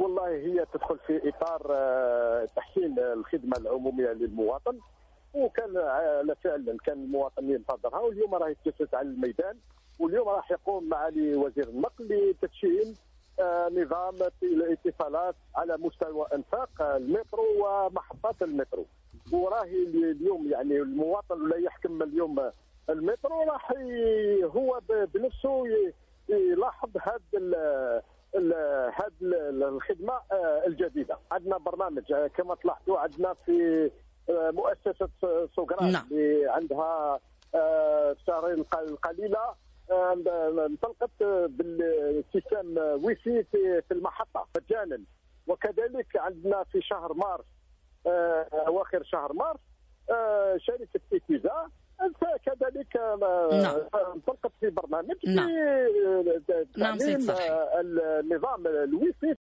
والله هي تدخل في اطار تحسين الخدمه العموميه للمواطن، وكان فعلا كان المواطن ينتظرها، واليوم راه يتجسس على الميدان، واليوم راح يقوم معالي وزير النقل بتدشين نظام الاتصالات على مستوى انفاق المترو ومحطات المترو. وراهي اليوم يعني المواطن ولا يحكم اليوم المترو راح هو بنفسه يلاحظ هذه الخدمه الجديده. عندنا برنامج كما تلاحظوا، عندنا في مؤسسه سوغران اللي عندها الشهرين القليله انطلقت بالسيستم ويفي في المحطه مجانا، وكذلك عندنا في شهر مارس اواخر شهر مارس شركه إيتيزا كذلك انطلقت في برنامج في تعليم النظام الويفي